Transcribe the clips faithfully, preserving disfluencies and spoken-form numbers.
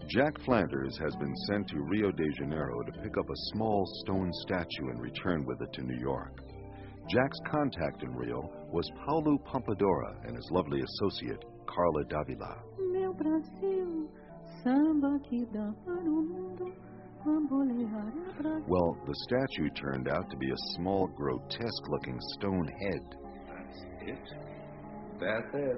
Jack Flanders has been sent to Rio de Janeiro to pick up a small stone statue and return with it to New York. Jack's contact in Rio was Paulo Pompadora and his lovely associate, Carla Davila. Meu Brasil, samba que dá para o mundo, bambolear é Brasil. Well, the statue turned out to be a small, grotesque-looking stone head. That's it? That's it.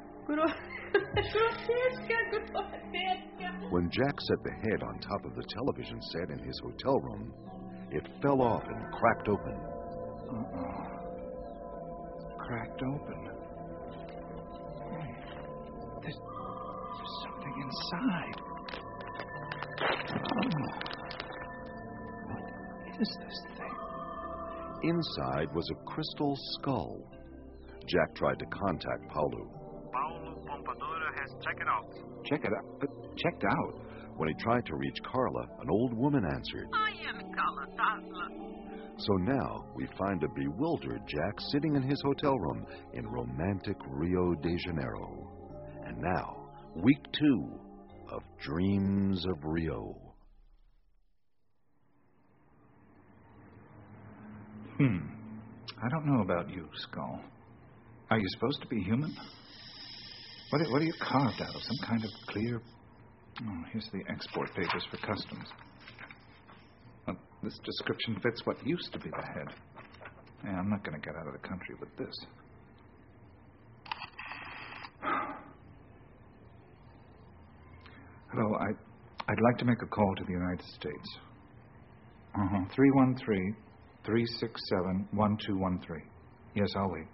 When Jack set the head on top of the television set in his hotel room, it fell off and cracked open. Uh-oh. Cracked open. Hey, there's, there's something inside. Oh. What is this thing? Inside was a crystal skull. Jack tried to contact Paulo. Paulo Pompadora has checked it out. Check it out. Uh, checked out? When he tried to reach Carla, an old woman answered. I am Carla Davila. So now we find a bewildered Jack sitting in his hotel room in romantic Rio de Janeiro. And now, week two of Dreams of Rio. Hmm. I don't know about you, Skull. Are you supposed to be human? What are, what are you carved out of? Some kind of clear... Oh, here's the export papers for customs. Well, this description fits what used to be the head. Yeah, I'm not going to get out of the country with this. Hello, I, I'd like to make a call to the United States. Uh-huh. three one three, three six seven, one two one three. Yes, I'll wait.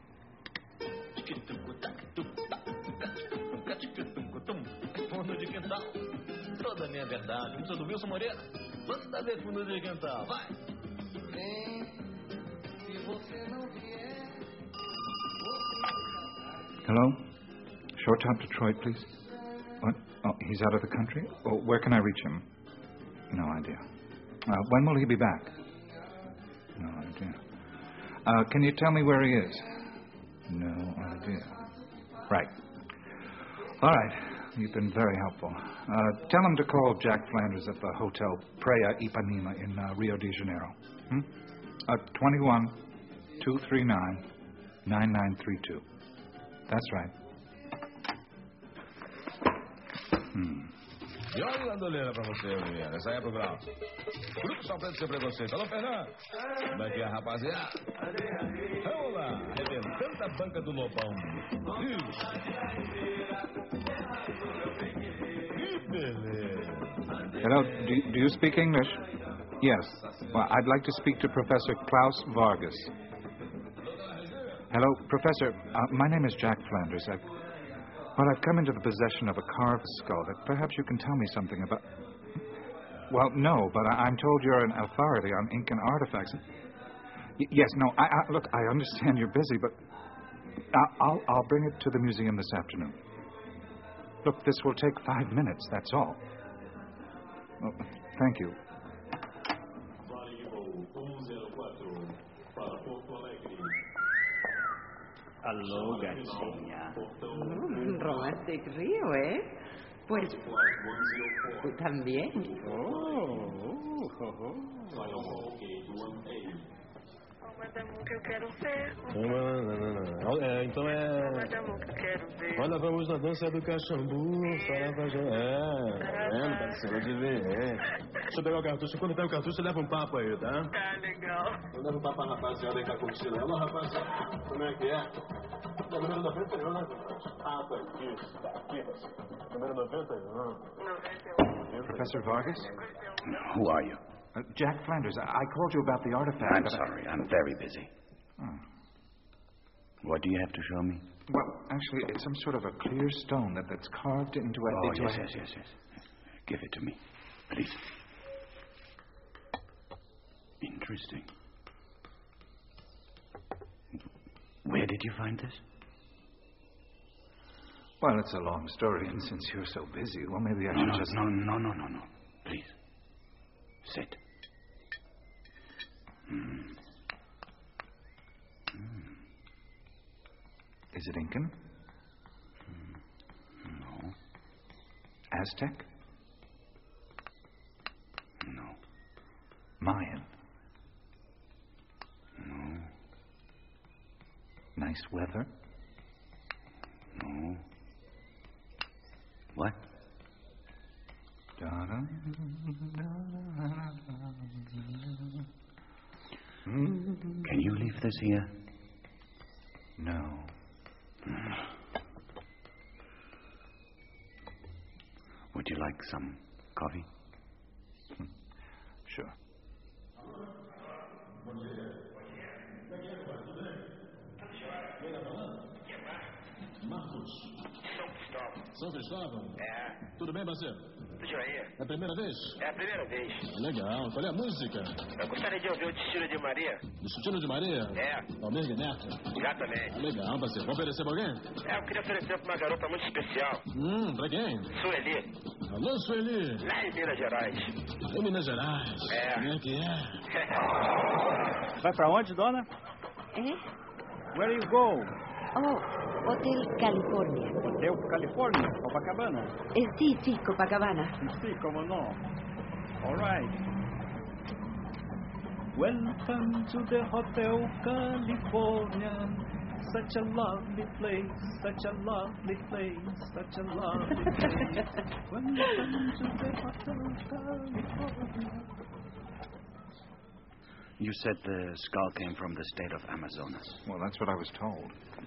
Fundo de quintal. Toda a minha verdade. Música do Wilson Moreira. Manda ver fundo de quintal. Vai. Hello? Short Top Detroit, please. What? Oh, he's out of the country? Oh, where can I reach him? No idea. Uh, when will he be back? No idea. Uh, can you tell me where he is? No idea. Right. All right. You've been very helpful. Uh, tell him to call Jack Flanders at the Hotel Praia Ipanema in uh, Rio de Janeiro. Hmm? Uh, twenty-one, two three nine, nine nine three two. That's right. Hmm. E olha a doleira pra você, mulher. Essa aí é pro grau. Grupo só preto sem preconceito. Alô, Fernando. Como é que é, rapaziada? Vamos lá. Arrebentando a banca do Lobão. Isso. Que beleza. Hello, do, do you speak English? Yes. Well, I'd like to speak to Professor Klaus Vargas. Hello, Professor. Uh, my name is Jack Flanders. I've, well, I've come into the possession of a carved skull that perhaps you can tell me something about. Well, no, but I, I'm told you're an authority on Incan artifacts. Y- yes, no, I, I, look, I understand you're busy, but I, I'll, I'll bring it to the museum this afternoon. Look, this will take five minutes, that's all. Well, thank you. Alô, gatinha. Mm, romantic Rio, ¿eh? Pues, tú también. Oh, oh, oh. Madame, que eu quero ver. Não, não, não, não. É, então é... Madame, que eu quero ver. Olha, vamos na dança do cachambu. É, tá vendo? Parceiro de ver. É. Deixa eu pegar o cartucho. Quando tem o cartucho, leva um papo aí, tá? Tá, legal. Eu levo um papo pra rapaziada aí que tá curtindo. Alô, rapaziada. Como é que é? Número noventa e um, né? Ah, tá aqui. Tá aqui, parceiro. Número noventa e um. noventa e um. Professor Vargas? Who are you? Uh, Jack Flanders, I-, I called you about the artifact. I'm sorry. I'm very busy. Oh. What do you have to show me? Well, actually, it's some sort of a clear stone that, that's carved into a... Oh, into yes, a... yes, yes, yes. Give it to me, please. Interesting. Where did you find this? Well, it's a long story, and since you're so busy, well, maybe I no, should no, just... No, no, no, no, no. Please. Sit. Mm. Mm. Is it Incan? Mm. No. Aztec? nice weather? No. What? Can you leave this here? No. Would you like some coffee? Sure. Marcos. São Cristóvão? É. Tudo bem, parceiro? Tudo joia. É a primeira vez? É a primeira vez. Legal. Qual é a música? Eu gostaria de ouvir o Destino de Maria. Destino de Maria? É. Almir Neto? Exatamente. Legal, parceiro. Vai oferecer pra alguém? É, eu queria oferecer pra uma garota muito especial. Hum, pra quem? Sueli. Alô, Sueli. Lá em Minas Gerais. Em Minas Gerais? É. Como é que é? Vai pra onde, dona? Eh? Where you go? Oh, Hotel California. Hotel California, Copacabana. Eh, sí, sí, Copacabana. Sí, cómo no. All right. Welcome to the Hotel California. Such a lovely place, such a lovely place, such a lovely place. Welcome to the Hotel California. You said the skull came from the state of Amazonas. Well, that's what I was told.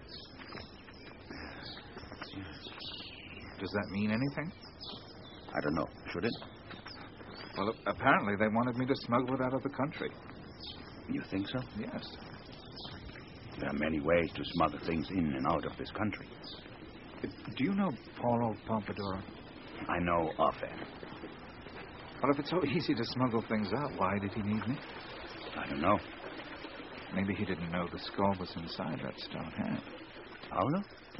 Does that mean anything? I don't know. Should it? Well, apparently they wanted me to smuggle it out of the country. You think so? Yes. There are many ways to smuggle things in and out of this country. Do you know Paulo Pompadour? I know of it. Well, if it's so easy to smuggle things out, why did he need me? I don't know. Maybe he didn't know the skull was inside that stone hand. Paulo?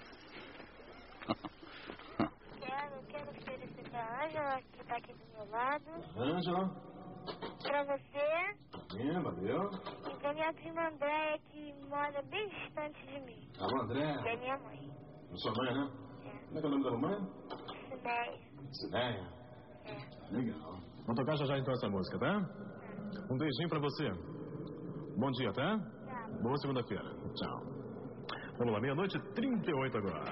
Quero, quero oferecer pra Ângela, que tá aqui do meu lado. Ângela? Pra você. Sim, valeu. E pra minha prima Andréia, que mora bem distante de mim. Alô, André? Que é minha mãe. A sua mãe, né? É. Como é que é o nome da mamãe? Sinéia. Sinéia? É. Legal. Vamos tocar já já então essa música, tá? Um beijinho pra você. Bom dia, tá? Tá. Boa segunda-feira. Tchau. Vamos lá, meia-noite e trinta e oito agora.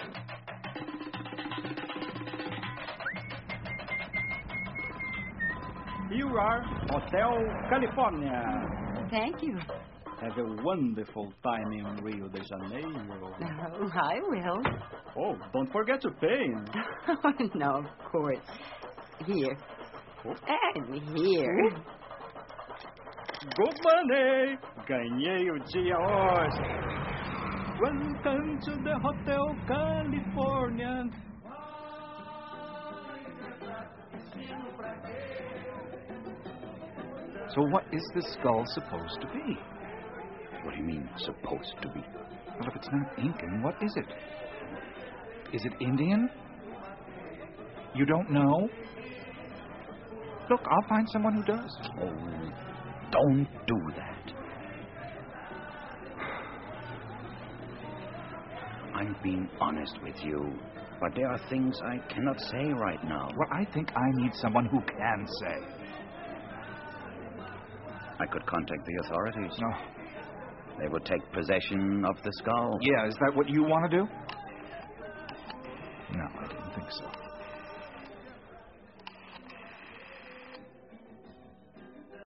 You are Hotel California. Thank you. Have a wonderful time in Rio de Janeiro. Oh, I will. Oh, don't forget to pay. Oh, no, of course. Here. And here. Good money. Ganhei o dia hoje. Welcome to the Hotel California. So what is this skull supposed to be? What do you mean, supposed to be? Well, if it's not Incan, what is it? Is it Indian? You don't know? Look, I'll find someone who does. Oh, don't do that. I'm being honest with you, but there are things I cannot say right now. Well, I think I need someone who can say. I could contact the authorities. No. They would take possession of the skull. Yeah, is that what you want to do? No, I didn't think so.